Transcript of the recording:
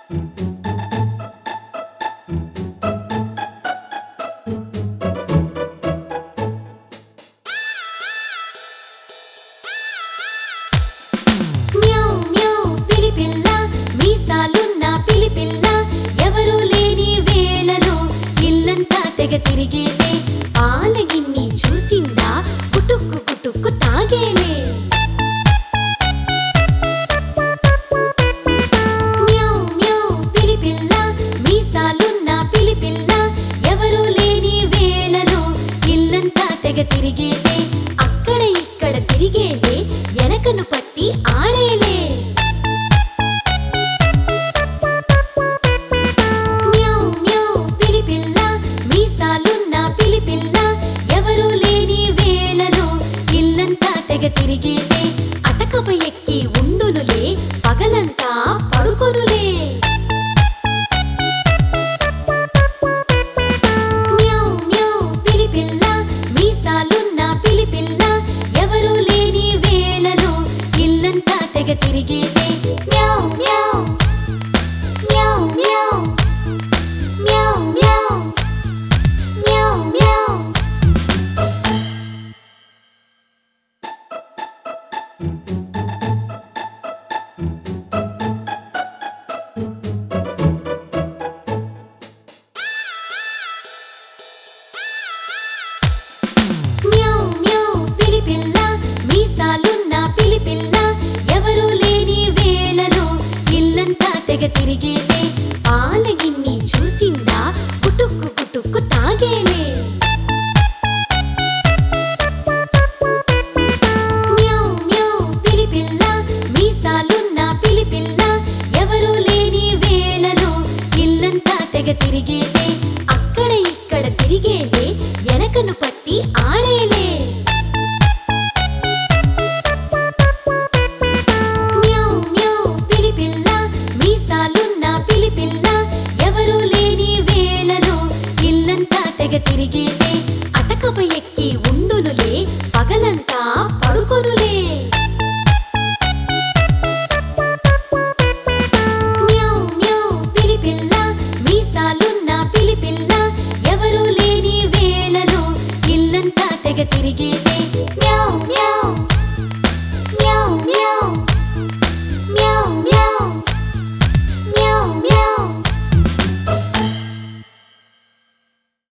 తిరిగేలే పాలగిన్ని చూసిందా కుటుక్కు కుటుక్కు తాగేలే మ్యావ్ మ్యావ్ పిలిపిల్ల మీసాలున్న పిలిపిల్ల ఎవరూ లేని వేళలో ఇల్లంతా తెగ తిరిగేలే అక్కడ ఇక్కడ తిరిగేలే ఎలకను పట్టి ఆడేలే తిరిగేలే అటకపై ఎక్కి ఉండునులే పగలంతా పడుకొనులే మ్యావ్ మ్యావ్ పిలిపిల్ల మీసాలున్న పిలిపిల్ల ఎవరూ లేని వేళలో ఇల్లంతా తెగ తిరిగేలే మ్యావ్ మ్యావ్ మ్యావ్ మ్యావ్ మ్యావ్ మ్యావ్ మ్యావ్ మ్యావ్ మ్యావ్ మ్యావ్ పిలిపిల్ల మీసాలున్న పిలిపిల్ల ఎవరూ లేని వేళలో ఇల్లంతా తెగ తిరిగేలే పాలగిన్ని చూసిందా కుటుక్కు కుటుక్కు తాగేలే మ్యావ్ మ్యావ్ పిలిపిల్ల మీసాలున్న పిలిపిల్ల ఎవరూ లేని వేళలో ఇల్లంతా తెగ తిరిగేలే అక్కడ ఇక్కడ తిరిగేలే ఎలకను పట్టి ఆడేలే మ్యావ్ మ్యావ్ పిలిపిల్ల మీసాలున్న పిలిపిల్ల ఎవరూ లేని వేళలో ఇల్లంతా తెగ తిరిగేలే అటకపై ఎక్కి ఉండునులే పగలంతా పడుకొనులే మ్యావ్ మ్యావ్ పిలిపిల్ల మీసాలున్న పిలిపిల్ల ఎవరూ లేని వేళలో ఇల్లంతా తెగ తిరిగేలే